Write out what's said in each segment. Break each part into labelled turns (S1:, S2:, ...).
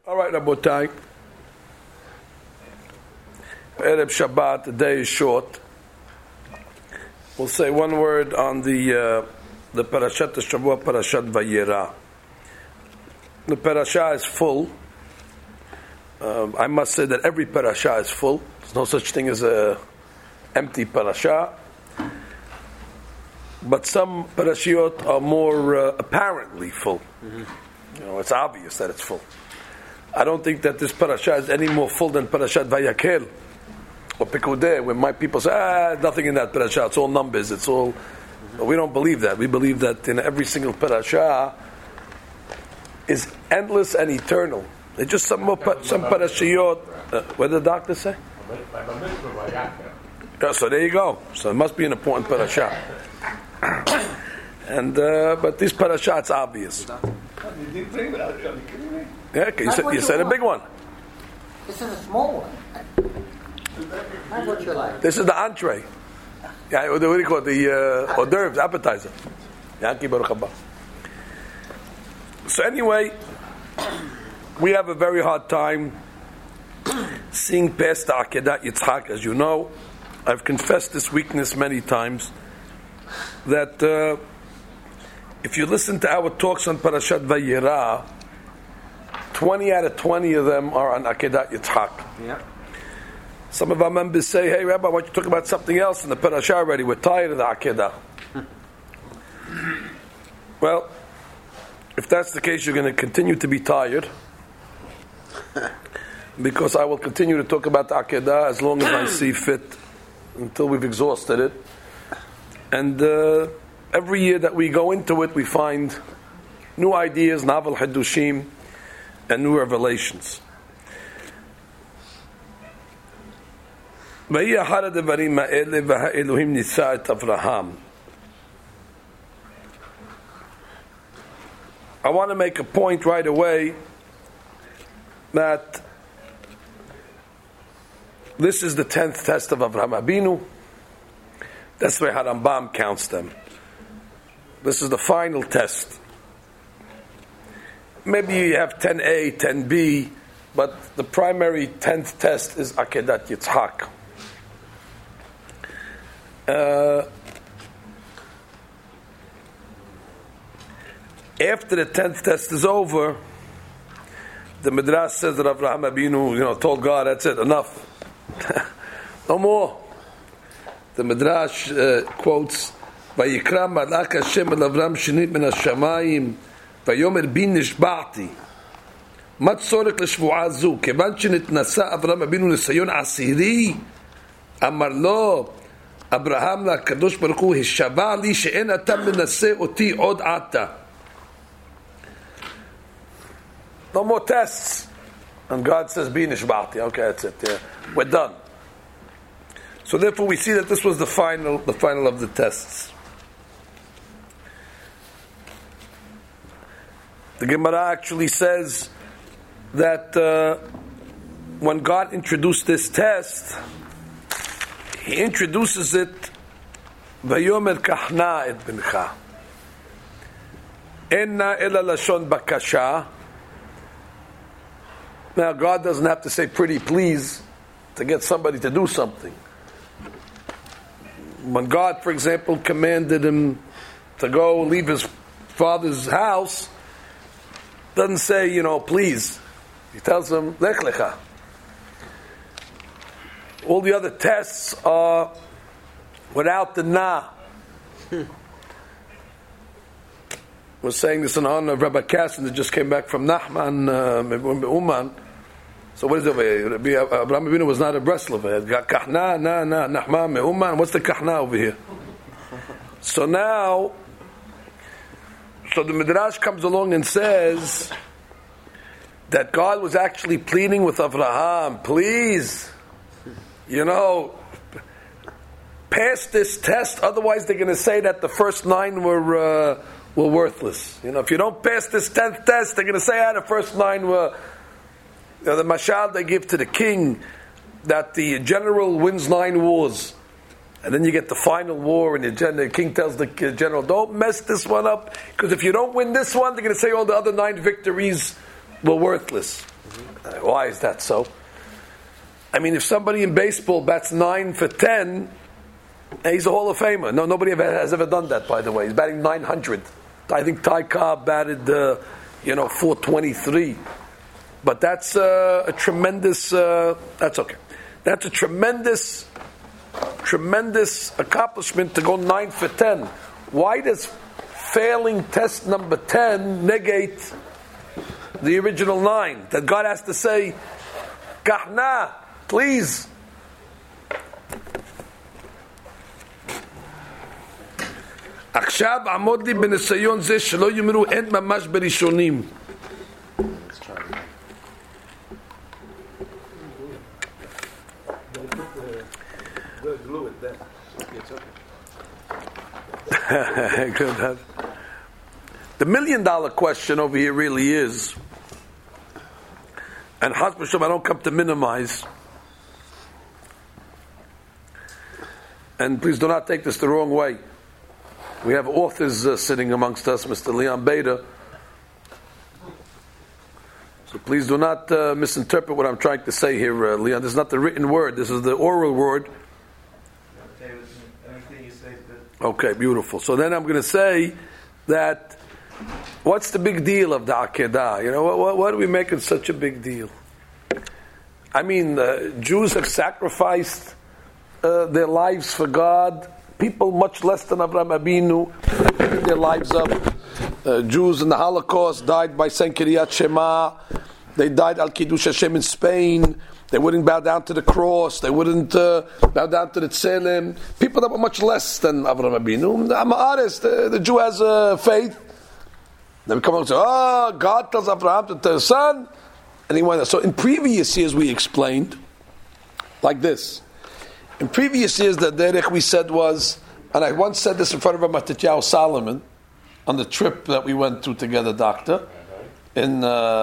S1: All right, Rabotai. Erev Shabbat, the day is short. We'll say one word on the Parashat Shavua, Parashat Vayera. The parasha is full. I must say that every parasha is full. There's no such thing as a empty parasha. But some parashiot are more apparently full. Mm-hmm. It's obvious that it's full. I don't think that this parasha is any more full than Parashat Vayakel or Pekudei, when my people say, nothing in that parasha, it's all numbers, it's all... But we don't believe that. We believe that in every single parasha is endless and eternal. It's just some parashiyot. What did the doctor say? So there you go. So it must be an important parasha. And but this parasha, it's obvious. Yeah, you said a big one.
S2: This is a small one. That's what you like.
S1: This is the entree. Yeah, what do you call it? The hors d'oeuvres, appetizer. So anyway, we have a very hard time seeing past the Akedat Yitzhak, as you know. I've confessed this weakness many times, that if you listen to our talks on Parashat Vayera, 20 out of 20 of them are on Akedat Yitzhak.
S2: Yeah.
S1: Some of our members say, hey Rabbi, why don't you talk about something else in the Parasha already? We're tired of the Akedah. Well, if that's the case, you're going to continue to be tired, because I will continue to talk about the Akedah as long as I see fit, until we've exhausted it. And every year that we go into it, we find new ideas, novel Hadushim, and new revelations. I want to make a point right away that this is the 10th test of Avraham Abinu. That's where Harambam counts them. This is the final test. Maybe you have 10A, 10B, but the primary 10th test is Akedat Yitzhak. After the 10th test is over, the Midrash says that Avraham Abinu, told God, that's it, enough. No more. The Midrash quotes, "Vayikra malach Hashem el Avram shinit min hashamayim, vayomer bi nishba'ti, ma tzorech leshvu'a zu, kevan shenitnasa Avraham Abinu nisayon asiri, amar lo, Abraham LaKadosh Baruch Hu, hishava li she'en ata menaseh oti od ata." No more tests. And God says, Bi nishba'ti. Okay, that's it. Yeah. We're done. So therefore we see that this was the final of the tests. The Gemara actually says that when God introduced this test, He introduces it, Vayomer kahna et bincha. Enna ela lashon bakasha. Now God doesn't have to say pretty please to get somebody to do something. When God, for example, commanded him to go leave his father's house, doesn't say, please. He tells him, lech lecha. All the other tests are without the na. We're saying this in honor of Rabbi Kassin that just came back from Nachman, Uman. So what is it? Abraham Avinu was not a Breslov. Kahna, Nachman, Uman. What's the kahna over here? So now, the Midrash comes along and says that God was actually pleading with Abraham, please, pass this test, otherwise they're going to say that the first 9 were worthless. If you don't pass this 10th test, they're going to say, the first 9 were... the mashal they give to the king, that the general wins 9 wars, and then you get the final war, and the king tells the general, don't mess this one up, because if you don't win this one, they're going to say all the other 9 victories were worthless. Why is that so? I mean, if somebody in baseball bats 9 for 10, he's a Hall of Famer. No, nobody has ever done that, by the way. He's batting 900. I think Ty Cobb batted, 423. But that's a tremendous. That's okay. That's a tremendous accomplishment to go 9 for 10. Why does failing test number 10 negate the original 9? That God has to say, "Kahna, please." עכשיו עמוד לי בניסיון זה שלא יאמרו אין ממש בראשונים. The $1 million question over here really is, and Chas v'Shalom, I don't come to minimize, and please do not take this the wrong way. We have authors sitting amongst us, Mr. Leon Bader. So please do not misinterpret what I'm trying to say here, Leon. This is not the written word. This is the oral word. Okay, beautiful. So then I'm going to say that what's the big deal of the Akedah? Why are we making such a big deal? I mean, Jews have sacrificed their lives for God. People much less than Avraham Abinu gave their lives up. Jews in the Holocaust died by saying Kiryat Shema. They died al Kiddush Hashem in Spain. They wouldn't bow down to the cross. They wouldn't bow down to the Tzelem. People that were much less than Avraham Abinu. I'm honest. The Jew has faith. Then we come along and say, God tells Avraham to tell his son. And he went. So in previous years we explained like this. In previous years, the derech we said was, and I once said this in front of Matityahu Solomon on the trip that we went through together, Doctor, in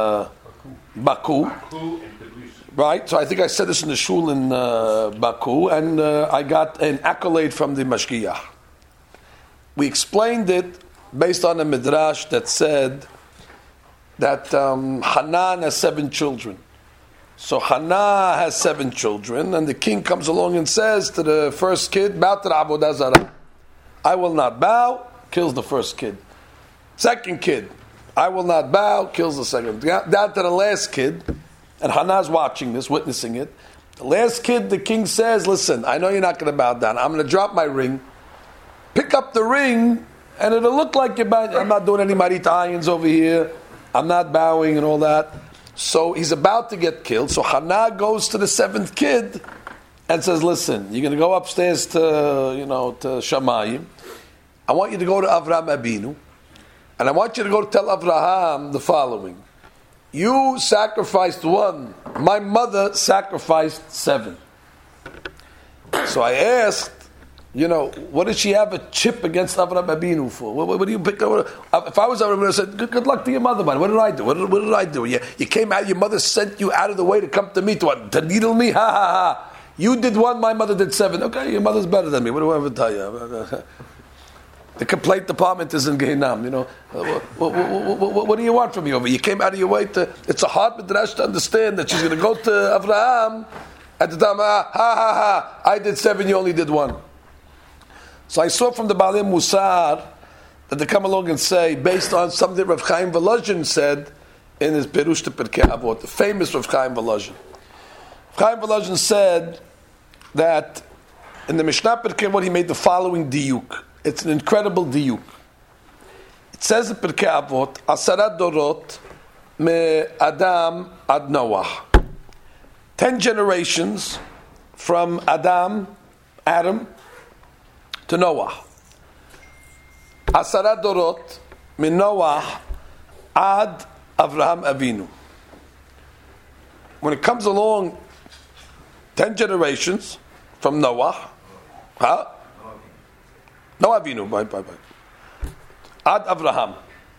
S1: Baku. Right? So I think I said this in the shul in Baku, and I got an accolade from the Mashgiach. We explained it based on a midrash that said that Hanan has 7 children. So Hannah has 7 children, and the king comes along and says to the first kid, "Bow to the Avodah Zarah." I will not bow, kills the first kid. Second kid, I will not bow, kills the second. Down to the last kid, and Hannah's watching this, witnessing it. The last kid, the king says, "Listen, I know you're not going to bow down. I'm going to drop my ring, pick up the ring, and it'll look like you're bowing. I'm not doing any marit ayins over here. I'm not bowing and all that." So he's about to get killed. So Hannah goes to the 7th kid and says, "Listen, you're going to go upstairs to Shamayim. I want you to go to Avraham Abinu, and I want you to go to tell Avraham the following: you sacrificed 1. My mother sacrificed 7. So I asked, what did she have a chip against Avraham Abinu for? What do you pick up? If I was Avraham Abinu, I said, good luck to your mother, man. What did I do? What did I do? You came out, your mother sent you out of the way to come to me, to needle me? Ha, ha, ha. You did 1, my mother did 7. Okay, your mother's better than me. What do I ever tell you? The complaint department is in Gehinam, What do you want from me over? You came out of your way to... It's a hard midrash to understand that she's going to go to Avraham at the time, ha, I did 7, you only did 1. So I saw from the Baalei Musar that they come along and say, based on something Rav Chaim Volozhin said in his Perush to Pirkei Avot, the famous Rav Chaim Volozhin. Rav Chaim Volozhin said that in the Mishnah Pirkei Avot he made the following diyuk. It's an incredible diyuk. It says in Pirkei Avot, Asarat Dorot me Adam ad Noah. 10 generations from Adam, to Noah. Asarat Dorot min Noah ad Avraham Avinu. When it comes along 10 generations from Noah, Noah Avinu, bye. Ad Avraham.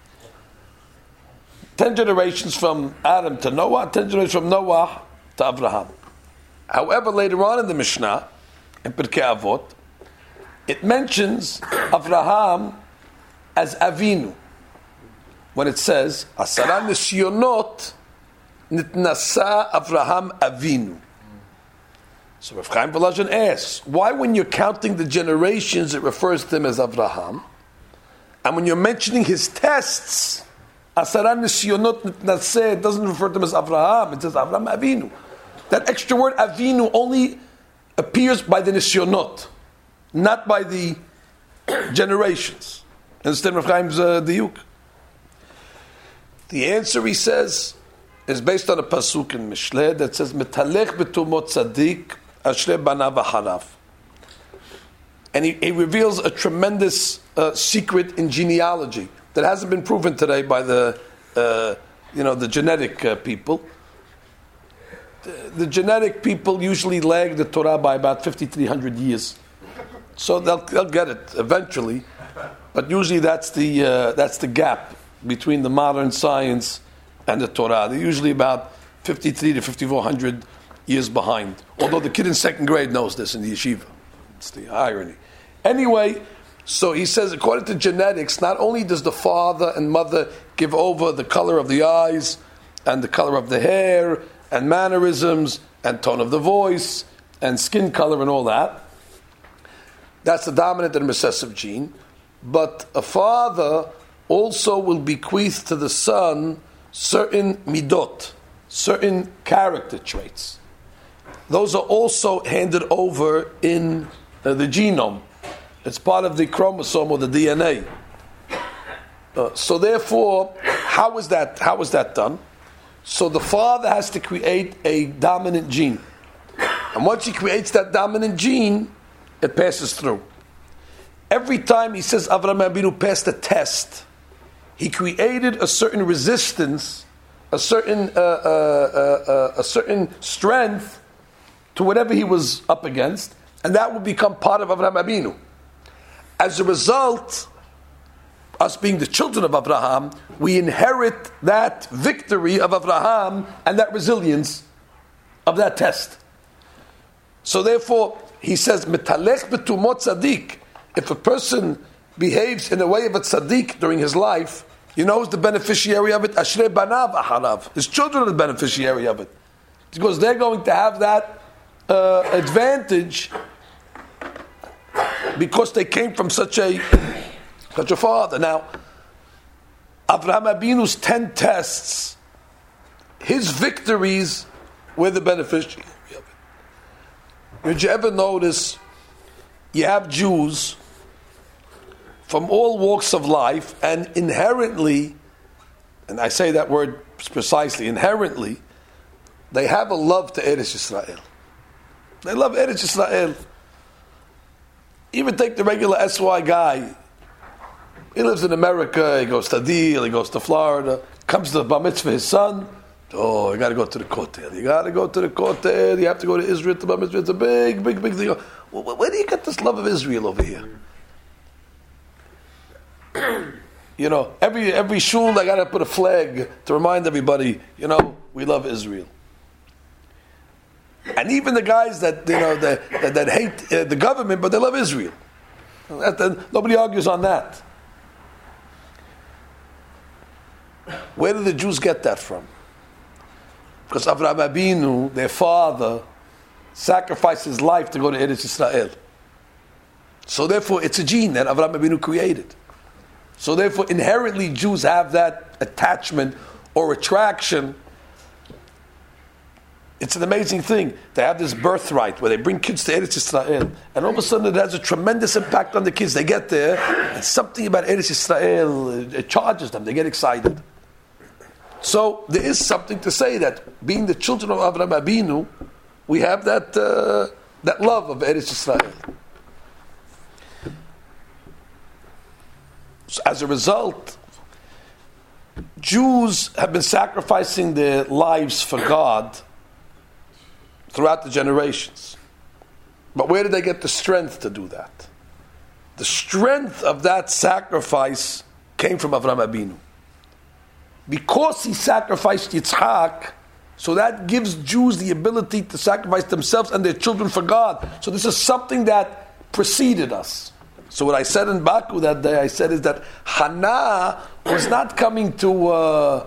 S1: 10 generations from Adam to Noah, 10 generations from Noah to Avraham. However, later on in the Mishnah, in Pirkei Avot, it mentions Avraham as Avinu when it says Asara Nisyonot Nitnasa Avraham Avinu. So Rav Chaim Volozhin asks, why when you're counting the generations, it refers to him as Avraham? And when you're mentioning his tests, Asara Nisyonot Nitnaseh, it doesn't refer to him as Avraham, it says Avraham Avinu. That extra word Avinu only appears by the Nisyonot, not by the generations. Understand Rav Chaim's diuk? The answer, he says, is based on a pasuk in Mishleh that says, Metalech betumot tzadik ashrei banav v'harav. And he reveals a tremendous secret in genealogy that hasn't been proven today by the genetic people. The genetic people usually lag the Torah by about 5,300 years, so they'll get it eventually. But usually that's the gap between the modern science and the Torah. They're usually about 53 to 5,400 years behind. Although the kid in second grade knows this in the yeshiva. It's the irony. Anyway, so he says, according to genetics, not only does the father and mother give over the color of the eyes and the color of the hair and mannerisms and tone of the voice and skin color and all that, that's the dominant and recessive gene. But a father also will bequeath to the son certain midot, certain character traits. Those are also handed over in the genome. It's part of the chromosome or the DNA. So therefore, how is that done? So the father has to create a dominant gene. And once he creates that dominant gene, it passes through. Every time he says Avraham Avinu passed a test, he created a certain resistance, a certain strength to whatever he was up against, and that would become part of Avraham Avinu. As a result, us being the children of Abraham, we inherit that victory of Abraham and that resilience of that test. So therefore, he says, Metalech betumot tzaddik. If a person behaves in a way of a tzaddik during his life, you know who's the beneficiary of it? Ashrei banav aharav. His children are the beneficiary of it. Because they're going to have that advantage because they came from such a father. Now, Avraham Avinu's 10 tests, his victories were the beneficiary of it. Did you ever notice you have Jews from all walks of life, and inherently, and I say that word precisely, inherently, they have a love to Eretz Yisrael. They love Eretz Yisrael. Even take the regular SY guy. He lives in America, he goes to Deal, he goes to Florida, comes to the Bar Mitzvah, his son. Oh, you got to go to the Kotel. You got to go to the Kotel. You have to go to Israel to Bar Mitzvah. It's a big, big, big thing. Well, where do you get this love of Israel over here? You know, every shul I got to put a flag to remind everybody, you know, we love Israel. And even the guys that that hate the government, but they love Israel. Nobody argues on that. Where did the Jews get that from? Because Avraham Avinu, their father, sacrificed his life to go to Eretz Yisrael. So therefore, it's a gene that Avraham Avinu created. So therefore, inherently, Jews have that attachment or attraction. It's an amazing thing. They have this birthright where they bring kids to Eretz Yisrael, and all of a sudden it has a tremendous impact on the kids. They get there, and something about Eretz Yisrael, it charges them. They get excited. So there is something to say that being the children of Avraham Avinu, we have that love of Eretz Yisrael. So as a result, Jews have been sacrificing their lives for God throughout the generations. But where did they get the strength to do that? The strength of that sacrifice came from Avraham Avinu. Because he sacrificed Yitzhak, so that gives Jews the ability to sacrifice themselves and their children for God. So this is something that preceded us. So what I said in Baku that day, I said is that Hannah was not coming to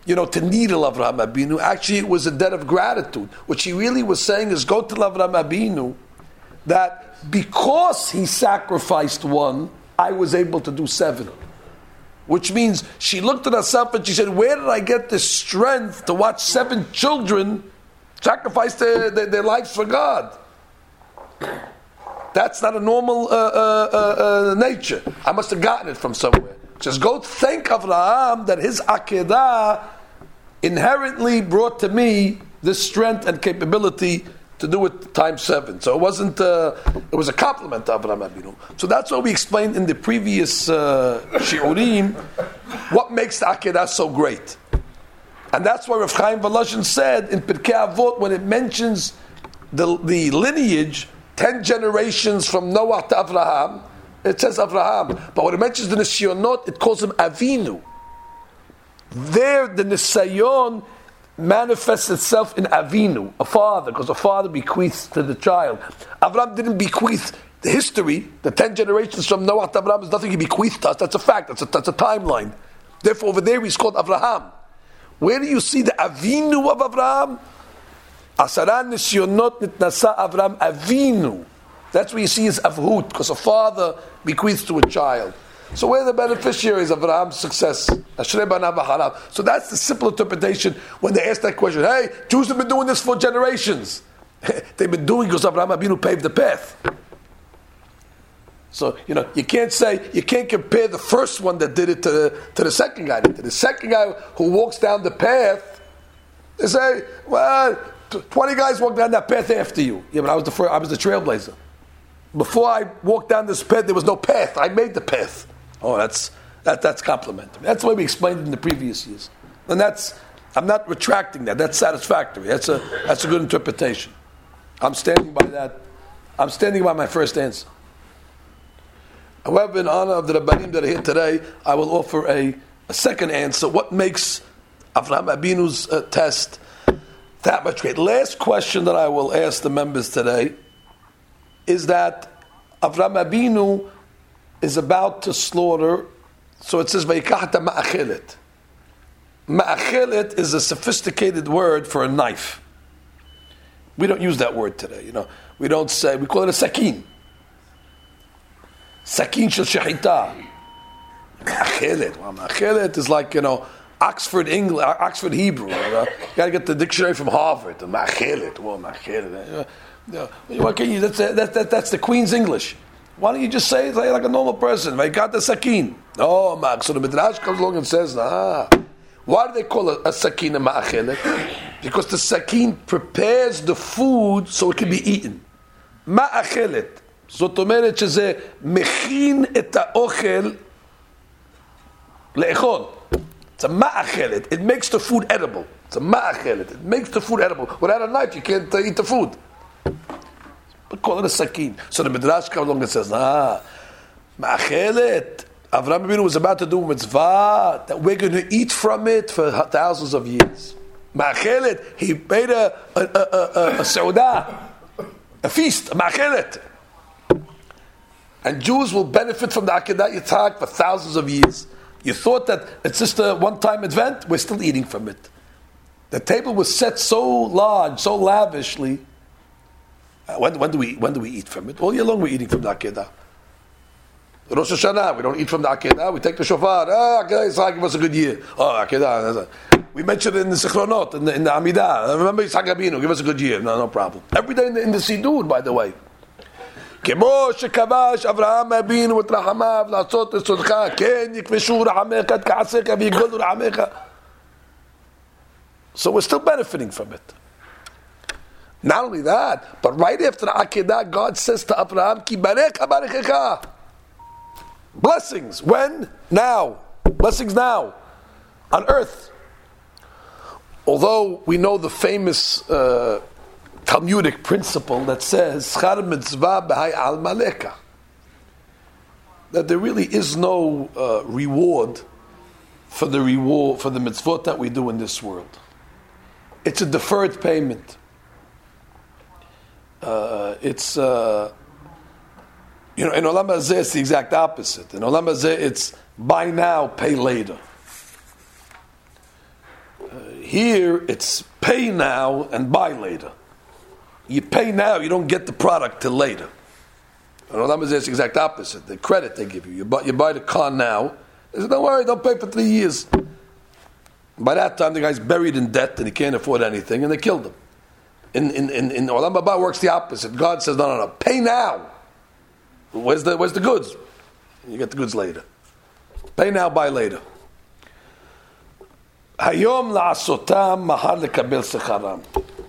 S1: to needle Avraham Abinu. Actually, it was a debt of gratitude. What she really was saying is, go to Avraham Abinu, that because he sacrificed one, I was able to do 7. Which means she looked at herself and she said, where did I get the strength to watch 7 children sacrifice their lives for God? That's not a normal nature. I must have gotten it from somewhere. Just go thank Avraham that his Akedah inherently brought to me this strength and capability to do it times 7. So it wasn't. It was a compliment to Avraham Abinu. So that's what we explained in the previous shiurim. What makes the Akedah so great, and that's why Rav Chaim Volozhin said in Pirkei Avot, when it mentions the lineage, 10 generations from Noah to Avraham, it says Avraham. But when it mentions the Nisyonot, it calls him Avinu. There, the Nisayon manifests itself in Avinu, a father, because a father bequeaths to the child. Avraham didn't bequeath the history. The 10 generations from Noah to Avraham is nothing he bequeathed to us. That's a fact. That's a timeline. Therefore, over there he's called Avraham. Where do you see the Avinu of Avraham? Asara Nisyonot Nitnasa Avraham Avinu. That's where you see his Avhut, because a father bequeaths to a child. So we're the beneficiaries of Abraham's success. So that's the simple interpretation when they ask that question. Hey, Jews have been doing this for generations. They've been doing because Abraham Abinu paved the path. So, you can't compare the first one that did it to the second guy. The second guy who walks down the path, they say, well, 20 guys walked down that path after you. Yeah, but I was the trailblazer. Before I walked down this path, there was no path. I made the path. Oh, that's complimentary. That's the way we explained it in the previous years. And I'm not retracting that. That's satisfactory. That's a good interpretation. I'm standing by that. I'm standing by my first answer. However, in honor of the Rabbanim that are here today, I will offer a second answer. What makes Avraham Abinu's test that much great? Last question that I will ask the members today is that Avraham Abinu is about to slaughter, so it says Vayikachta ma'achelet. Ma'achelet is a sophisticated word for a knife. We don't use that word today, We don't say, we call it a sakin. Sakin shel shechita. Ma'achelet. Well, ma'achelet is like, Oxford English, Oxford Hebrew. You got to get the dictionary from Harvard. Ma'achelet. Well, ma'achelet. What can you? That's the Queen's English. Why don't you just say it like a normal person? I got the sakin. Oh, so the Midrash comes along and says, why do they call it a sakin a ma'achelet? Because the sakin prepares the food so it can be eaten. Ma'achelet. זאת אומרת שזה מכין את האוכל לאכול. It's a ma'achelet. It makes the food edible. It's a ma'achelet. It makes the food edible. Without a knife, you can't eat the food. But call it a sakin. So the Midrash comes along and says, ma'achelet. Avraham Abinu was about to do a mitzvah that we're going to eat from it for thousands of years. Ma'achelet. He made a seudah, a feast, a ma'achelet. And Jews will benefit from the Akedah Yitzhak for thousands of years. You thought that it's just a one-time event? We're still eating from it. The table was set so large, so lavishly. When do we eat from it? All year long we're eating from the Akedah. Rosh Hashanah, we don't eat from the Akedah. We take the shofar. Akedah Yitzhak, give us a good year. Akedah. We mentioned it in the Sichronot, in the Amidah. Remember Yitzhak Abinu, give us a good year. No problem. Every day in the Sidur, by the way. כמו שכבש אברהם אבינו את רחמיו לעשות רצונך, כן יכבשו רחמיך את כעסיך ויגדלו רחמיך. So we're still benefiting from it. Not only that, but right after the Akedah, God says to Abraham, Ki barech abarechecha. Blessings. When? Now. Blessings now. On earth. Although we know the famous Talmudic principle that says Schar mitzvah b'hai al maleka, that there really is no reward for the mitzvot that we do in this world. It's a deferred payment. In Olam Hazeh it's the exact opposite. In Olam Hazeh it's buy now, pay later. Here, it's pay now and buy later. You pay now, you don't get the product till later. And Olam is the exact opposite. The credit they give you. You buy the car now. They say, don't worry, don't pay for 3 years. By that time, the guy's buried in debt and he can't afford anything, and they killed him. In Olam Haba works the opposite. God says, no, pay now. Where's the goods? You get the goods later. Pay now, buy later. Hayom la'asotam mahar lekabel secharam.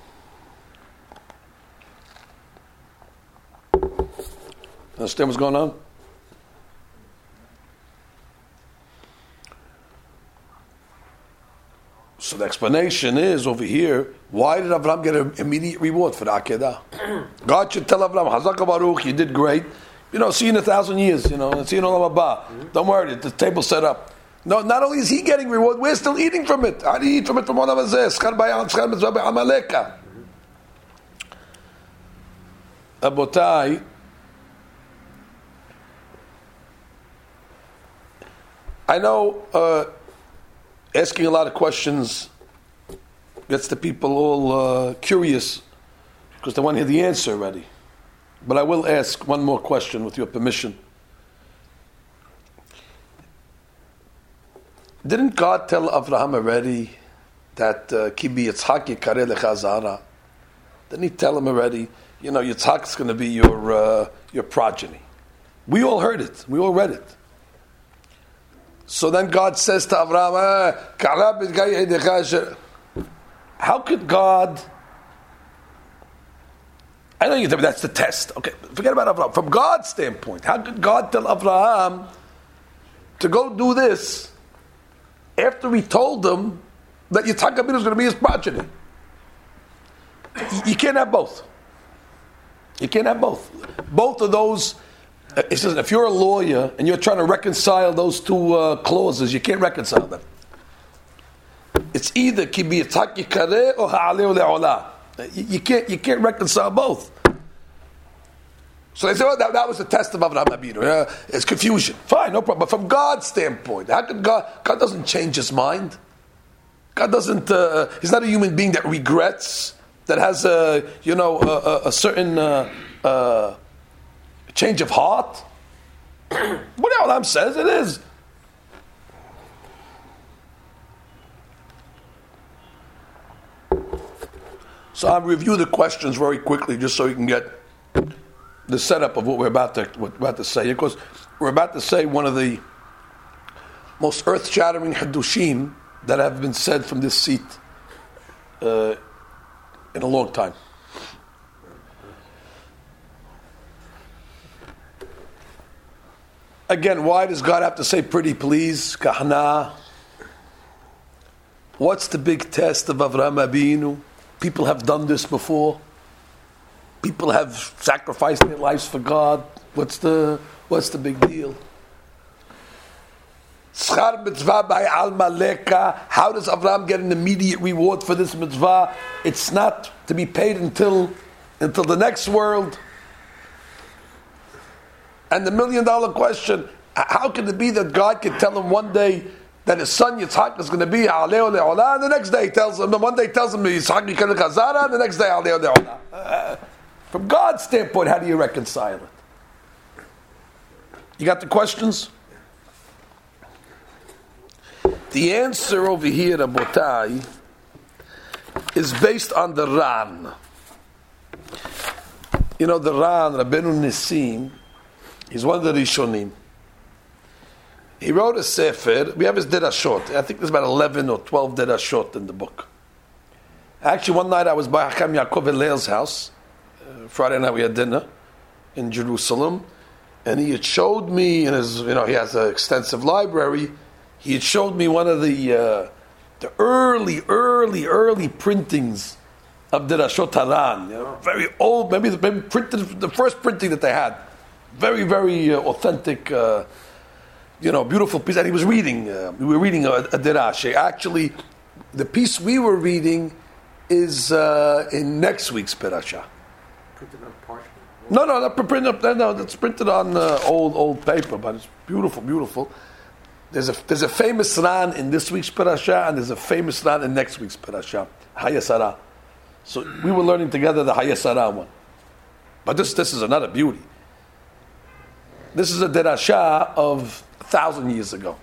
S1: Understand what's going on? So the explanation is over here, why did Avraham get an immediate reward for the Akedah? God should tell Avraham, Hazaka Baruch, you did great. See you in 1,000 years, see you in Olam Haba. Don't worry, the table's set up. No, not only is he getting reward, we're still eating from it. How do you eat from it from Olam Hazeh? Schar b'yam, schar mitzvah b'amaleka. Abotai, I know asking a lot of questions gets the people all curious because they want to hear the answer already. But I will ask one more question with your permission. Didn't God tell Avraham already that Kibi Yitzhak Yikareh Lecha Zara? Didn't he tell him already, Yitzhak's going to be your progeny? We all heard it. We all read it. So then God says to Avraham, how could God... I know you tell me that's the test. Okay, forget about Avraham. From God's standpoint, how could God tell Avraham to go do this after he told him that Yitzhak Abinu is going to be his progeny? You can't have both. You can't have both. Both of those... It says, if you're a lawyer and you're trying to reconcile those two clauses, you can't reconcile them. It's either ki bi Yitzhak yikareh or ha'aleh le'olah. You can't reconcile both. So they say, well, that was the test of Avraham Abinu. It's confusion. Fine, no problem. But from God's standpoint, how could God doesn't change his mind. God doesn't. He's not a human being that regrets, that has a certain change of heart. What the Olam says it is. So I'll review the questions very quickly, just so you can get the setup of what we're about to say. Because we're about to say one of the most earth-shattering hadushim that have been said from this seat in a long time. Again, why does God have to say pretty please? Kahana. What's the big test of Avraham Abinu? People have done this before. People have sacrificed their lives for God. What's the big deal? Schar mitzvah by al maleka. How does Avraham get an immediate reward for this mitzvah? It's not to be paid until the next world. And the $1 million question, how can it be that God can tell him one day that his son Yitzhak is going to be Aleo Le'olah, and the next day one day tells him Yitzhak Yikareh Lecha Zara, and the next day Aleo Le'olah? From God's standpoint, how do you reconcile it? You got the questions? The answer over here, Rabotai, is based on the Ran. The Ran, Rabbeinu Nissim, he's one of the Rishonim. He wrote a sefer. We have his derashot. I think there's about 11 or 12 derashot in the book. Actually, one night I was by Hakam Yaakov Hillel's house. Friday night we had dinner in Jerusalem, and he had showed me in his, he has an extensive library. He had showed me one of the early printings of derashot Haran. Very old, maybe printed the first printing that they had. Very, very authentic. Beautiful piece. And he was reading. We were reading a derash. Actually, the piece we were reading is in next week's parasha.
S3: Printed on parchment?
S1: No, not printed up. No, it's printed on old paper, but it's beautiful. There's a famous Ran in this week's parasha, and there's a famous Ran in next week's parasha, Hayasara. So we were learning together the Hayasara one. But this is another beauty. This is a derasha of 1,000 years ago.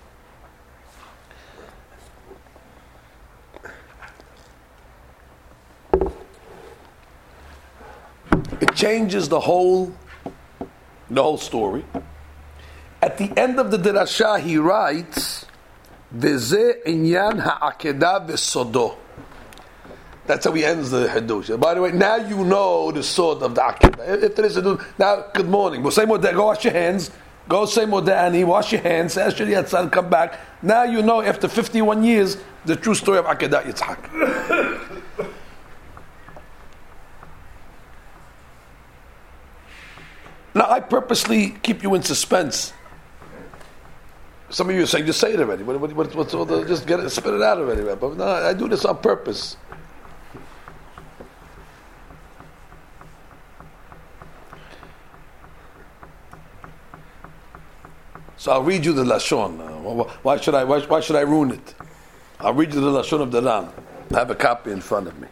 S1: It changes the whole story. At the end of the derasha, he writes, "V'zeh inyan ha'akedah v'sodo." That's how he ends the Hiddush. By the way, now you know the sod of the Akedah. If there is a now, good morning. We'll say Modeh, go wash your hands. Go say Modeh Ani, wash your hands. Ask your Yatzal, come back. Now you know, after 51 years, the true story of Akedah Yitzhak. Now, I purposely keep you in suspense. Some of you are saying, just say it already. What's all the, just get it, spit it out already. But no, I do this on purpose. So I'll read you the Lashon. Why should I ruin it? I'll read you the Lashon of the Ran. I have a copy in front of me.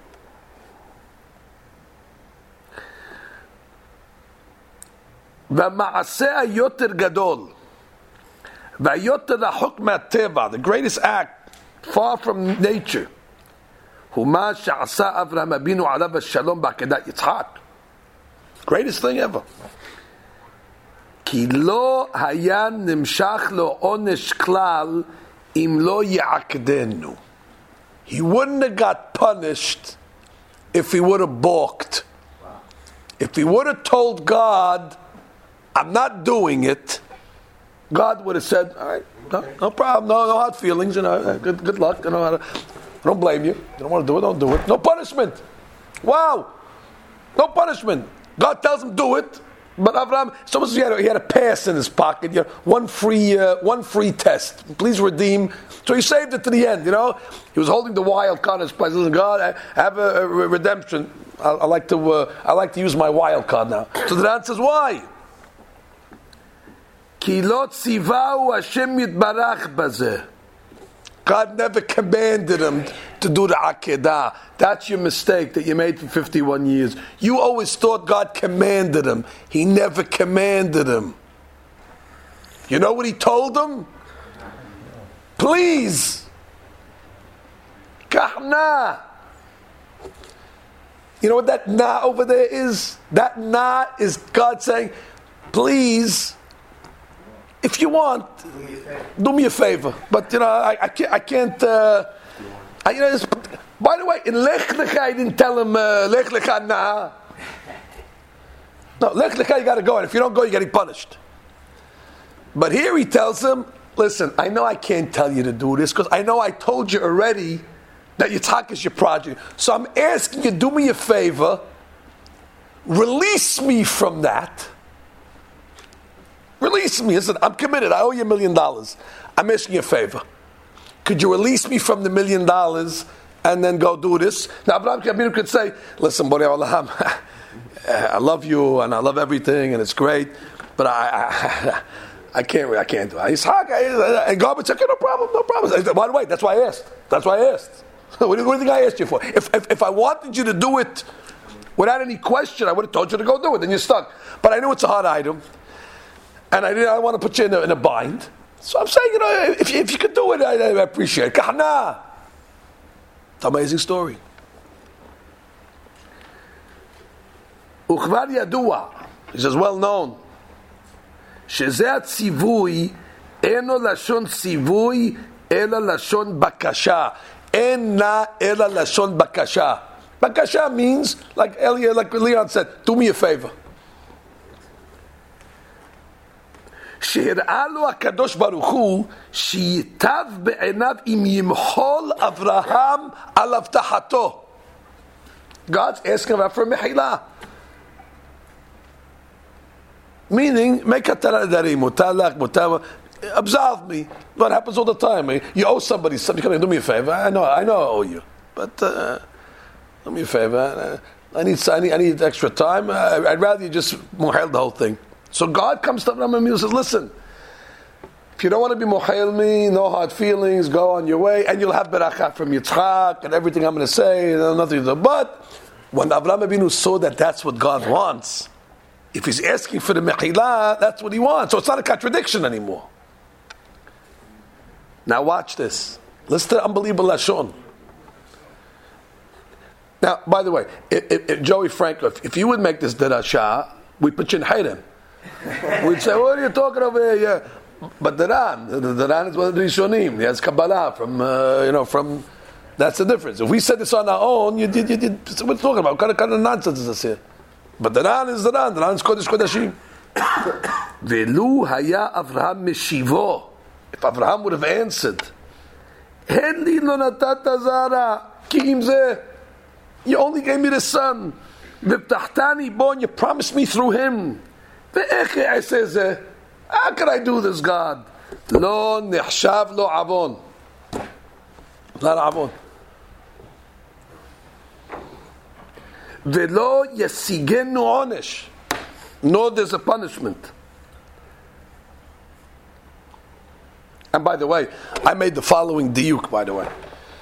S1: V'ma'aseh yoter gadol, v'yoter rachok ma'teva, the greatest act, far from nature. Huma she'asa Avraham Abinu alav shalom ba'akedat Yitzhak. Greatest thing ever. Ki lo hayan nimshach lo onesh klal im lo ya'akdenu. He wouldn't have got punished if he would have balked. If he would have told God, I'm not doing it, God would have said, all right, no problem, no hard feelings, good luck, I don't blame you. You don't want to do it, don't do it. No punishment. Wow. No punishment. God tells him, do it. But Avraham, someone says he had a pass in his pocket, one free test. Please redeem. So he saved it to the end. He was holding the wild card in his place. Listen, God, I have a redemption. I like to use my wild card now. So the Ran says, why? Ki lo tzivahu Hashem yitbarach bazeh. God never commanded him to do the Akedah. That's your mistake that you made for 51 years. You always thought God commanded him. He never commanded him. You know what he told him? Please. Kahna. You know what that na over there is? That na is God saying, please, if you want, do me a favor. But I can't. By the way, in Lech Lecha, I didn't tell him Lech Lecha nah. No, Lech Lecha, you got to go, and if you don't go, you're getting punished. But here he tells him, listen, I know I can't tell you to do this because I know I told you already that Yitzhak is your project. So I'm asking you, do me a favor, release me from that. Release me. Listen, I'm committed. I owe you $1 million. I'm asking you a favor. Could you release me from the $1 million and then go do this? Now, Abraham Avinu could say, listen, Borei Olam, I love you and I love everything and it's great, but I can't do it. Yitzhak, and God would say, okay, no problem. By the way, that's why I asked. What do you think I asked you for? If I wanted you to do it without any question, I would have told you to go do it. Then you're stuck. But I knew it's a hard item. And I want to put you in a bind. So I'm saying, if you could do it, I appreciate it. Kahna. It's an amazing story. Uchvar yadua. He says, well known. Shezeh tzivui, eno lashon tzivui, ela lashon bakasha. Enna ela lashon bakasha. Bakasha means, like Leon said, do me a favor. שהראה לו הקדוש ברוך הוא שייטב בעיניו אם ימחול אברהם על הבטחתו. God's asking about for מחילה. Meaning, make a taradari, mutalak, absolve me. What happens all the time? You owe somebody something. Come here, do me a favor. I know I owe you, but do me a favor. I need extra time. I'd rather you just mohel the whole thing. So God comes to Abraham and says, listen, if you don't want to be mochel me, no hard feelings, go on your way, and you'll have beracha from Yitzchak and everything I'm going to say, nothing to do. But when Avraham Avinu saw that that's what God wants, if he's asking for the mechila, that's what he wants. So it's not a contradiction anymore. Now watch this. Listen to the unbelievable lashon. Now, by the way, if Joey Franco, if you would make this derasha, we put you in Hayden. We'd say, what are you talking over here? Yeah. But the Ran is one of the Rishonim. He has Kabbalah from. That's the difference. If we said this on our own, you did. What are you talking about? What kind of nonsense is this here? But the Ran is the Ran. The Ran is Kodesh Kodashim. Velu haya Avraham meshivo. If Avraham would have answered, Henli lo natata zara ki im zeh. You only gave me the son. V'ptachtani bo, you promised me through him. Ve'eche eiseh zeh. How can I do this, God? Lo nechshav lo avon. Not avon. Velo yasigenu onesh. No, there's a punishment. And by the way, I made the following diuk, by the way.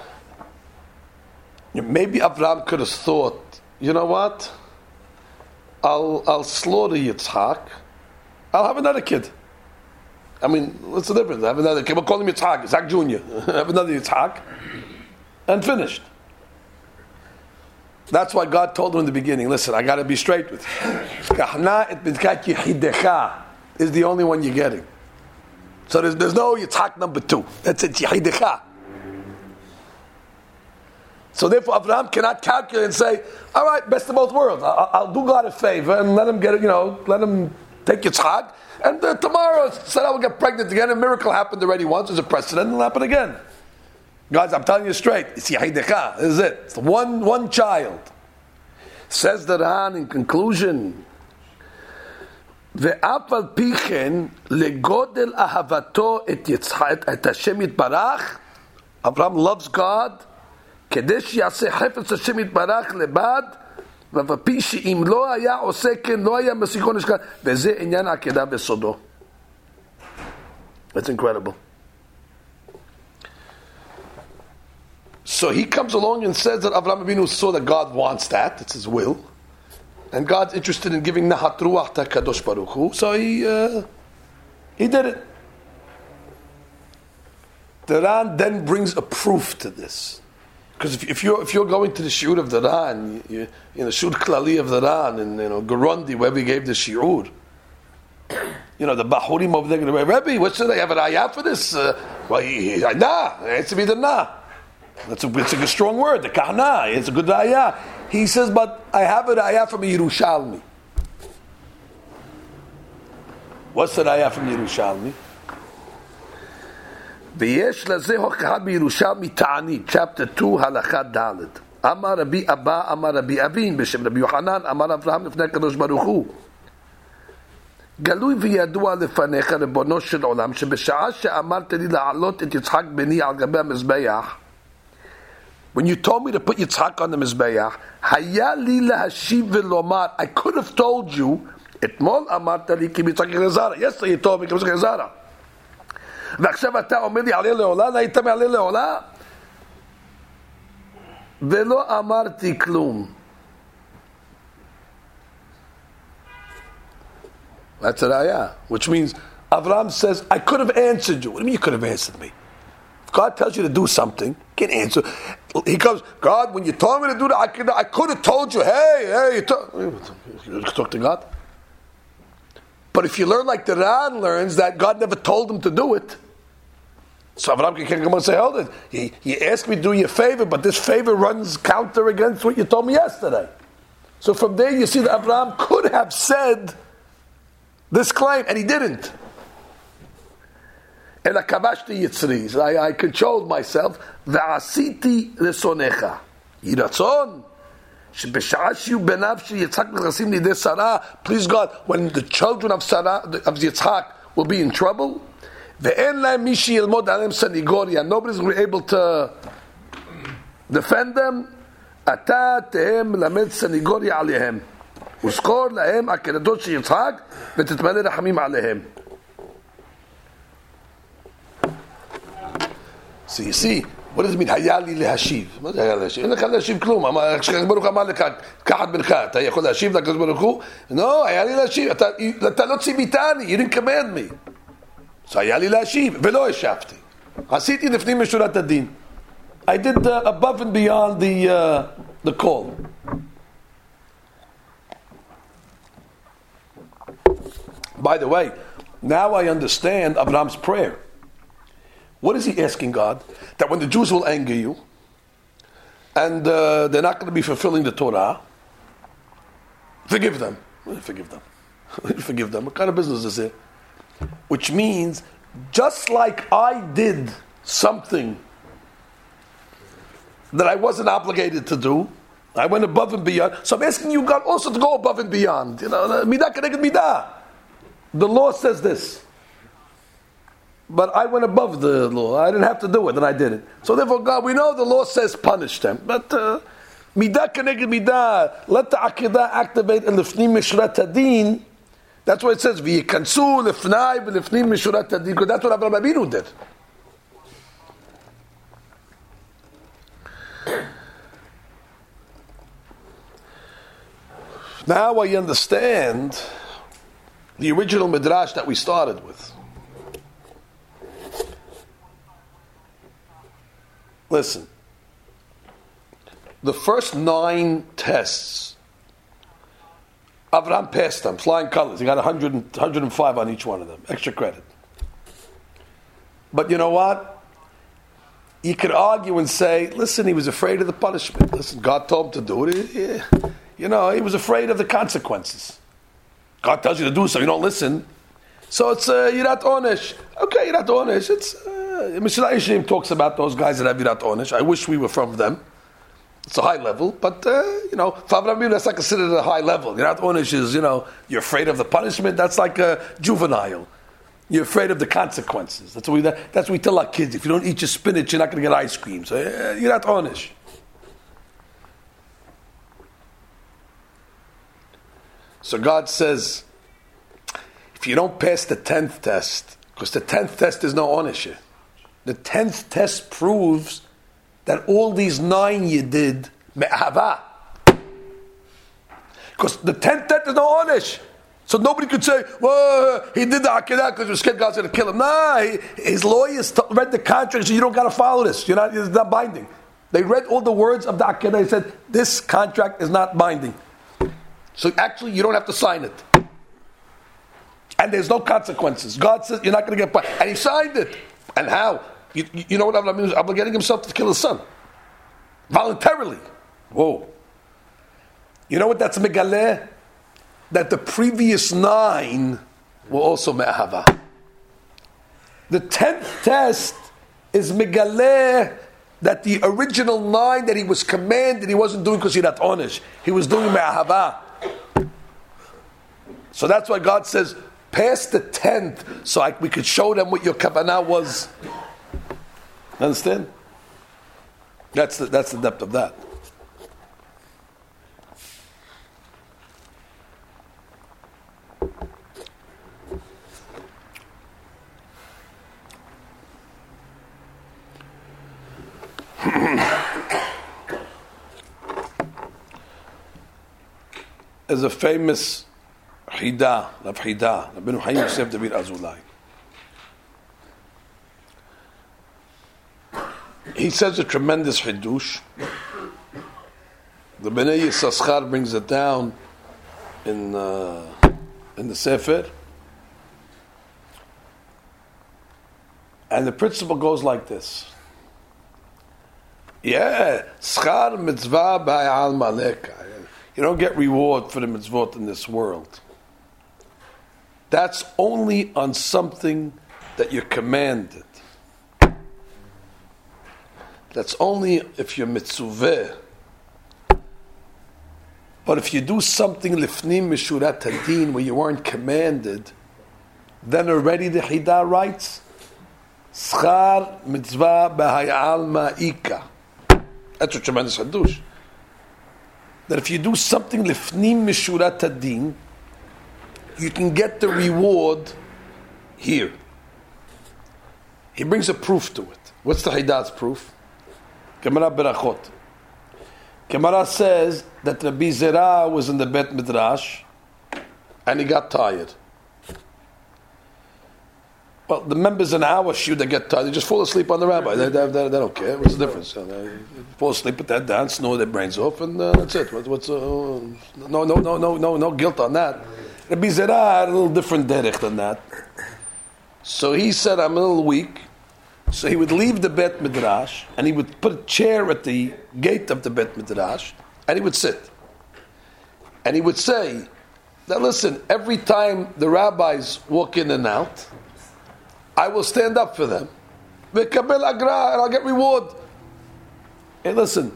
S1: Maybe Abraham could have thought, you know what? I'll slaughter Yitzchak. I'll have another kid. I mean, what's the difference? I have another kid. We'll call him Yitzchak Jr. I have another Yitzchak. And finished. That's why God told him in the beginning, listen, I got to be straight with you. Kahna et bidkat yehidecha is the only one you're getting. So there's no Yitzchak number 2. That's it, yehidecha. So therefore, Avraham cannot calculate and say, all right, best of both worlds. I'll do God a favor and let him get, let him take Yitzchak. And tomorrow, Sarah will get pregnant again. A miracle happened already once. There's a precedent. It'll happen again. Guys, I'm telling you straight. It's Yahidecha. This is it. It's one child. Says the Ran in conclusion. Ve'af al pichen legodel ahavato et Yitzchak et Hashem yitbarach. Abraham loves God. Kedesh yaseh hefetz Hashem yitbarach lebad. ואפי שאם לא היה עושה כן, לא היה מסיכון נשכח, וזה עניין העקדה בסודו. That's incredible. So he comes along and says that Avraham Avinu saw that God wants that, it's his will, and God's interested in giving Nahat Ruach to Kadosh Baruch Hu, so he did it. The Ran then brings a proof to this. Because if you're going to the shiur of the Ran, the shiur klali of the Ran, and Gerundi, where we gave the shiur, the Bahurim over there, Rebbe, what should I have an ayah for this? Nah, it has to be the nah. It's a strong word, the kahna. It's a good ayah. He says, but I have an ayah from a Yerushalmi. What's that ayah from Yerushalmi? ויש לזה הוכחה בירושלמי תענית, chapter 2, הלכה ד'. אמר רבי אבא, אמר רבי אבין, בשם רבי יוחנן, אמר אברהם לפני הקדוש ברוך הוא. גלוי וידוע לפניך, ריבונו של עולם, שבשעה שאמרת לי להעלות את יצחק בני על גבי המזבח, when you told me to put Yitzchak on the מזבח, היה לי להשיב ולומר, I could have told you, אתמול אמרת לי כי יצחק יחזרה. Yesterday you told me כי יצחק יחזרה. ועכשיו אתה אומר לי עלה לעולה, היית מעלה לעולה? ולא אמרתי כלום. That's an ayah, which means Avraham says, I could have answered you. What do you mean you could have answered me? If God tells you to do something, you can answer. He comes, God, when you told me to do that, I could have told you, you talk to God. But if you learn like the Ran learns that God never told him to do it, so Avraham can come and say, hold it. You asked me to do you a favor, but this favor runs counter against what you told me yesterday. So from there you see that Avraham could have said this claim, and he didn't. And I controlled myself. Ve'asiti lesonecha. Yiratzon. Please God, when the children of Sarah, of Yitzchak, will be in trouble, nobody's going to be able to defend them. So you see, what does it mean? Hayali lehashiv. What does hayali lehashiv? אין לך להשיב כלום. הקדוש ברוך הוא אמר לך, קח את בנך. אתה יכול להשיב לקדוש ברוך הוא? No, היה לי להשיב. אתה לא ציוויתני, you didn't command me. So היה לי להשיב, ולא השבתי. עשיתי לפנים משורת הדין. I did above and beyond the call. By the way, now I understand Abraham's prayer. What is he asking God? That when the Jews will anger you, and they're not going to be fulfilling the Torah, forgive them. Forgive them. Forgive them. What kind of business is it? Which means, just like I did something that I wasn't obligated to do, I went above and beyond. So I'm asking you, God, also to go above and beyond. You know, midah keneged midah. The law says this. But I went above the law. I didn't have to do it, and I did it. So therefore, God, we know the law says punish them. But midah keneged midah, let the akedah activate in lifnim mishrat hadin. That's why it says v'yikansu lifnai v'lifnim mishrat hadin. Because that's what Avraham Avinu did. Now I understand the original midrash that we started with. Listen, the first 9 tests, Avraham passed them, flying colors. He got 105 on each one of them, extra credit. But you know what? You could argue and say, listen, he was afraid of the punishment. Listen, God told him to do it. You know, he was afraid of the consequences. God tells you to do so, you don't listen. So it's Yirat Onesh. Okay, Yirat Onesh. It's Mishnah Yishim talks about those guys that have Yirat Onesh. I wish we were from them. It's a high level, but you know, for Avraham, that's not considered a high level. Yirat Onesh is, you know, you're afraid of the punishment. That's like a juvenile. You're afraid of the consequences. That's what we tell our kids. If you don't eat your spinach, you're not going to get ice cream. So Yirat Onesh. So God says, if you don't pass the 10th test, because the 10th test is no ownership, the 10th test proves that all these 9 you did, me'ahava. Because the 10th test is no ownership. So nobody could say, well, he did the Akedah because he was scared God's going to kill him. Nah, his lawyers read the contract and said, you don't got to follow this. It's not binding. They read all the words of the Akedah and said, this contract is not binding. So actually, you don't have to sign it. And there's no consequences. God says you're not going to get punished. And he signed it. And how? You know what Avraham is obligating himself to kill his son. Voluntarily. Whoa. You know what that's megaleh? That the previous 9 were also me'ahava. The 10th test is megaleh that the original 9 that he was commanded, he wasn't doing because he had onish. He was doing me'ahava. So that's why God says, pass the 10th, so we could show them what your kavanah was. Understand? That's the depth of that. There's a famous Hida, Rav Hida, Rabbeinu Chaim Yosef David Azulai. He says a tremendous Hidush. The Bnei Yissaschar brings it down in the Sefer. And the principle goes like this. Yeah, schar mitzvah ba'al maleka. You don't get reward for the mitzvot in this world. That's only on something that you're commanded. That's only if you're mitzuveh. But if you do something lifnim mishurat hadin where you weren't commanded, then already the Hida writes, schar mitzvah b'hayal ma'ika. That's a tremendous hadush. That if you do something lifnim mishurat hadin, you can get the reward here. He brings a proof to it. What's the Hidat's proof? Gemara Berachot. Gemara says that Rabbi Zera was in the Bet Midrash and he got tired. Well, the members in our shiur that get tired, they just fall asleep on the rabbi. They don't care. What's the difference? They fall asleep, put that down, snore their brains off, and that's it. No guilt on that. Rabbi Zera had a little different derech than that. So he said, I'm a little weak. So he would leave the Bet Midrash, and he would put a chair at the gate of the Bet Midrash, and he would sit. And he would say, now listen, every time the rabbis walk in and out, I will stand up for them. V'kabel agra, and I'll get reward. Hey, listen,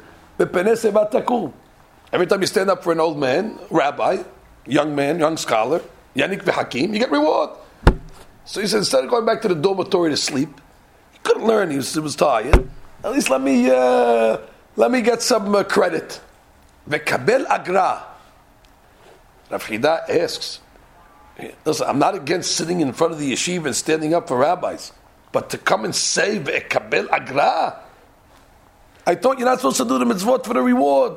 S1: every time you stand up for an old man, rabbi, young scholar, Yanik v'hakim, you get reward. So he said, instead of going back to the dormitory to sleep, he couldn't learn, he was tired. At least let me get some credit. V'kabel agra. Rav Chida asks, listen, I'm not against sitting in front of the yeshiva and standing up for rabbis, but to come and say ve'ekabel agra, I thought you're not supposed to do the mitzvot for the reward.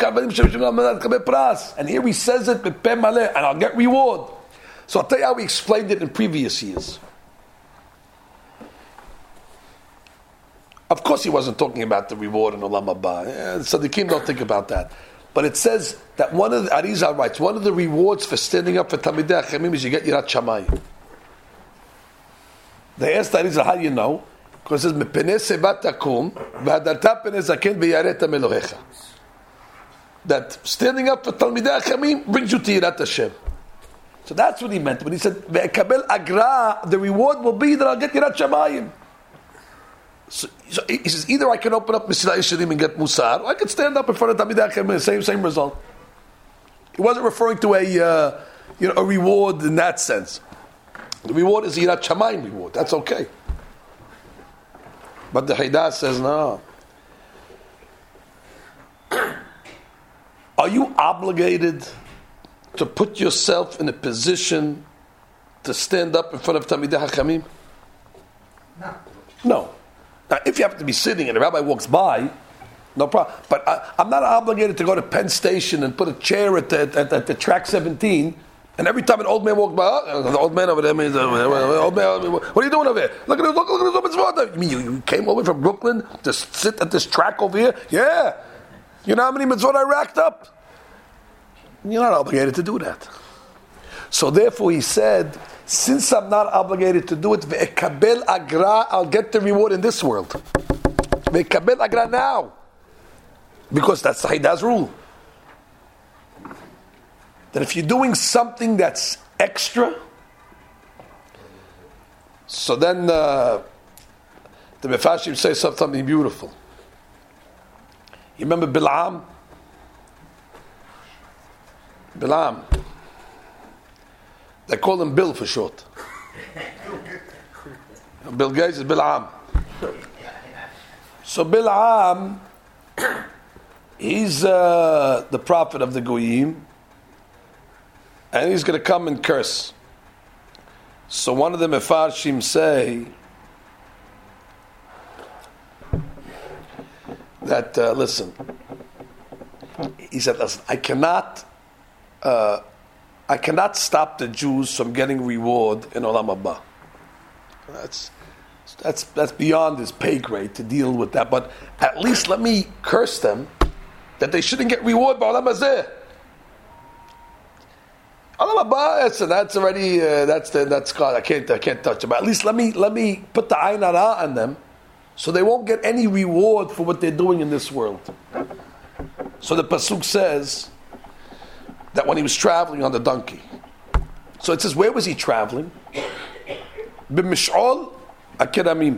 S1: And here he says it and I'll get reward. So I'll tell you how we explained it in previous years. Of course, he wasn't talking about the reward in Olam Haba. So the king don't think about that. But it says that one of the Arizal writes, one of the rewards for standing up for Talmidei Chachamim is you get Yirat Shamayim. They asked Arizal, how do you know? Because it says, "Mepenei sevat takum, v'hadarta penei zaken v'yareta melohecha." That standing up for Talmidei Chachamim brings you to Yirat Hashem. So that's what he meant. When he said, "Ve'ekabel agra," the reward will be that I'll get Yirat Shamayim. So he says, either I can open up Mesilat Yesharim and get Musar, or I can stand up in front of Talmidei Chachamim, same result. He wasn't referring to a reward in that sense. The reward is Yirat Shamayim reward. That's okay. But the Hidah says no. Are you obligated to put yourself in a position to stand up in front of Talmidei Chachamim? No. Now, if you happen to be sitting and the rabbi walks by, no problem. But I'm not obligated to go to Penn Station and put a chair at the track 17, and every time an old man walks by, the old man over there, old man, what are you doing over here? Look at this water. You mean you came over from Brooklyn to sit at this track over here? Yeah. You know how many mitzvot I racked up? You're not obligated to do that. So therefore he said, since I'm not obligated to do it, ve'ekabel agra, I'll get the reward in this world. Ve'ekabel agra now. Because that's the Haida's rule. That if you're doing something that's extra, so then the Mefashim say something beautiful. You remember Bilam? Bilam. They call him Bill for short. Bill Gates is Bilam. So Bilam, he's the prophet of the Goyim, and he's going to come and curse. So one of the Mefarshim say that, listen, he said, listen, I cannot stop the Jews from getting reward in Olam Haba. That's beyond his pay grade to deal with that. But at least let me curse them that they shouldn't get reward by Olam Hazeh. Olam Haba, that's already that's God. I can't touch it. But at least let me put the Ayin Hara on them, so they won't get any reward for what they're doing in this world. So the pasuk says that when he was traveling on the donkey, so it says, where was he traveling? B'mish'ol akiramim.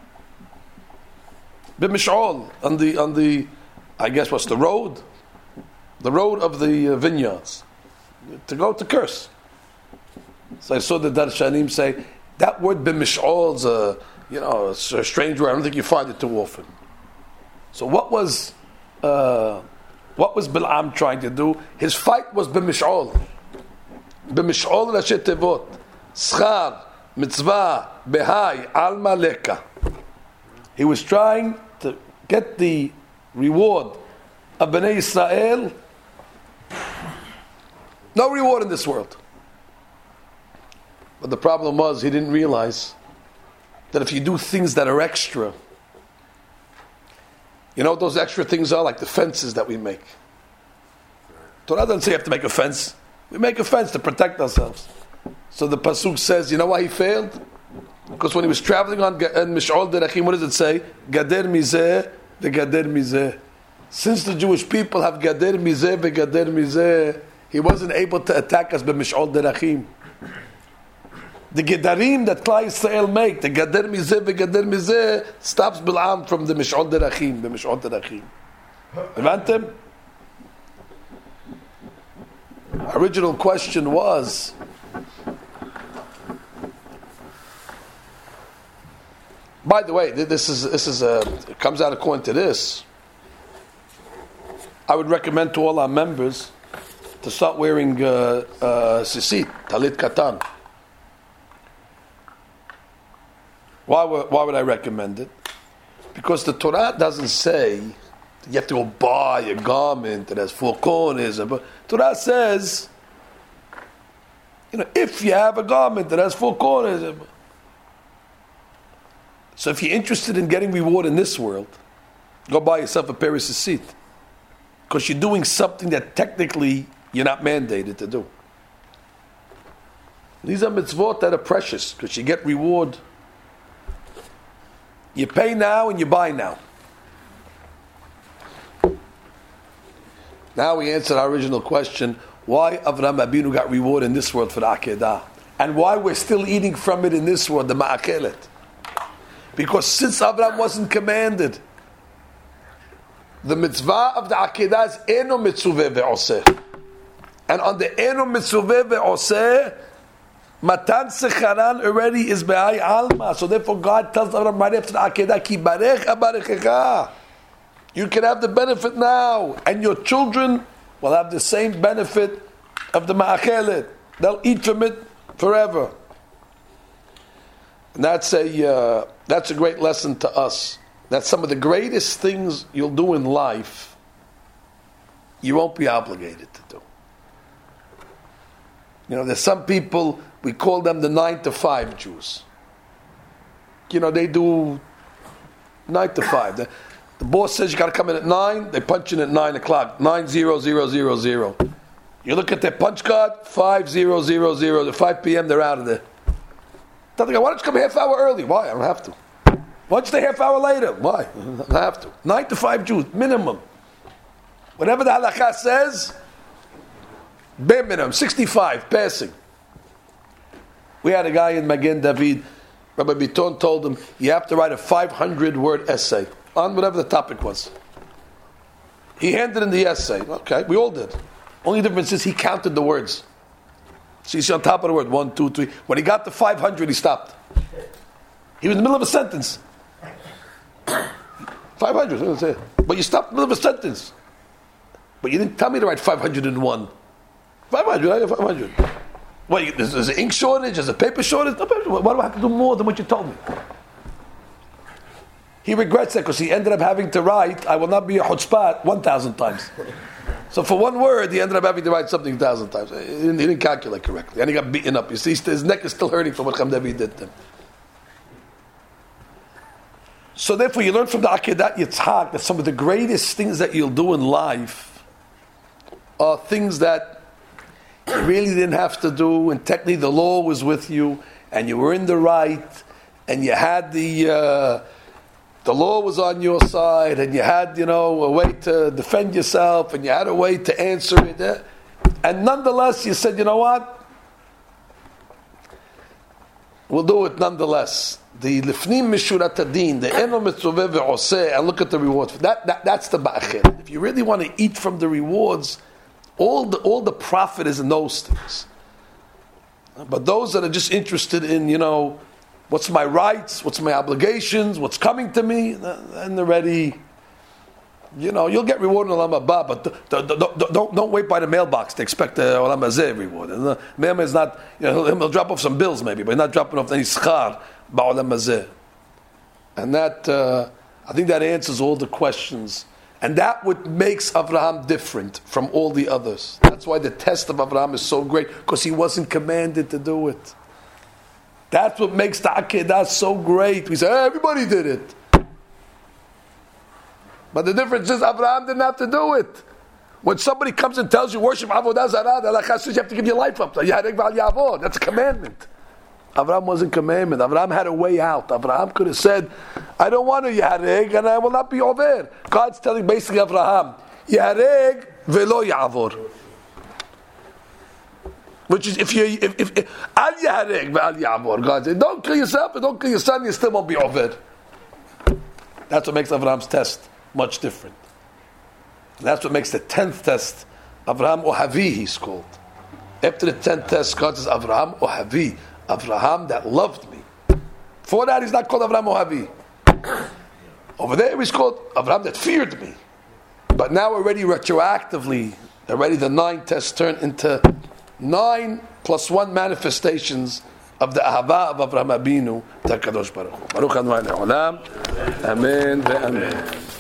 S1: B'mish'ol, on the I guess what's the road of the vineyards, to go to curse. So I saw the Darshanim say that word b'mish'ol is it's a strange word. I don't think you find it too often. So what was Bil'am trying to do? His fight was b'mish'ol. B'mish'ol rashi tevot. Schar, mitzvah, behai, alma leka. He was trying to get the reward of Bnei Israel. No reward in this world. But the problem was he didn't realize that if you do things that are extra, you know what those extra things are? Like the fences that we make. Torah doesn't say you have to make a fence. We make a fence to protect ourselves. So the Pasuk says, you know why he failed? Because when he was traveling on Mish'ol Derachim, what does it say? Gader mizeh ve'gader mizeh. Since the Jewish people have Gader mizeh ve'gader mizeh, he wasn't able to attack us by Mish'ol Derachim. The Gedarim that Klal Yisrael make, the Gader mizeh ve'gader mizeh, stops Bil'am from the Mish'ol Derachim, the Mish'ol Derachim. Evantem? Original question was, by the way, this is it comes out according to this. I would recommend to all our members to start wearing sisit, talit katan. Why would I recommend it? Because the Torah doesn't say you have to go buy a garment that has 4 corners. Torah says, if you have a garment that has 4 corners. So if you're interested in getting reward in this world, go buy yourself a pair of sisit. Because you're doing something that technically you're not mandated to do. These are mitzvot that are precious, because you get reward. You pay now and you buy now. Now we answered our original question, why Avraham Abinu got reward in this world for the Akedah, and why we're still eating from it in this world, the Ma'akelet. Because since Avraham wasn't commanded, the mitzvah of the Akedah is Eno Mitzuveh Ve'oseh. And on the Eno Mitzuveh Ve'oseh, Matan Secharan already is Be'ai Alma. So therefore God tells Avraham right after the Akedah, Ki Barech Abarechecha. You can have the benefit now, and your children will have the same benefit of the Ma'achelet. They'll eat from it forever. And that's a great lesson to us. That some of the greatest things you'll do in life, you won't be obligated to do. There's some people, we call them the 9 to 5 Jews. They do 9 to 5. The boss says you got to come in at 9. They punch in at 9 o'clock. 9:00:00. You look at their punch card. 5:00. At 5 p.m. they're out of there. Why don't you come a half hour early? Why? I don't have to. Why don't you stay a half hour later? Why? I don't have to. 9 to 5 Jews minimum. Whatever the halakha says, bare minimum 65 passing. We had a guy in Magen David. Rabbi Biton told him you have to write a 500-word essay on whatever the topic was. He handed in the essay. Okay, we all did. Only difference is he counted the words. So you see on top of the word, 1, 2, 3. When he got to 500, he stopped. He was in the middle of a sentence. 500, but you stopped in the middle of a sentence. But you didn't tell me to write 501. 500. What, there's an ink shortage? There's a paper shortage? Why do I have to do more than what you told me? He regrets that because he ended up having to write, I will not be a chutzpah 1,000 times. So for one word, he ended up having to write something 1,000 times. He didn't calculate correctly. And he got beaten up. You see, his neck is still hurting from what Cham David did to him. So therefore, you learn from the Akedat Yitzhak that some of the greatest things that you'll do in life are things that you really didn't have to do, and technically the law was with you, and you were in the right, and you had the law was on your side, and you had, a way to defend yourself, and you had a way to answer it. And nonetheless, you said, you know what? We'll do it nonetheless. The lifnim mishurat adin, the eno mitzuveh ve'oseh, and look at the rewards. That's the ba'achir. If you really want to eat from the rewards, all the profit is in those things. But those that are just interested in, what's my rights, what's my obligations, what's coming to me, and they're ready. You'll get rewarded in Olam Haba, but don't wait by the mailbox to expect the Olam Hazeh reward. The mailman is not, he'll drop off some bills maybe, but he's not dropping off any schar ba'Olam Hazeh. And that, I think that answers all the questions. And that what makes Avraham different from all the others. That's why the test of Avraham is so great, because he wasn't commanded to do it. That's what makes the Akedah so great. We say, hey, everybody did it. But the difference is Avraham didn't have to do it. When somebody comes and tells you, worship Avodah Zarah, you have to give your life up. That's a commandment. Avraham wasn't commandment. Avraham had a way out. Avraham could have said, I don't want to Yahareg and I will not be over. God's telling basically Avraham, Yahareg velo Ya'avor. Which is if Al Yahareg Al Ya'avor. God said, don't kill yourself and don't kill your son, you still won't be over. That's what makes Avraham's test much different. And that's what makes the 10th test Avraham Ohavi, he's called. After the 10th test, God says Avraham Ohavi. Avraham that loved me. Before that, he's not called Avraham Ohavi. Over there, he's called Avraham that feared me. But now already retroactively, already the 9 tests turn into 9 plus 1 manifestations of the Ahava of Avraham Abinu, Kadosh Baruch Hu. Baruch Adonai Le'olam. Amen ve'amen.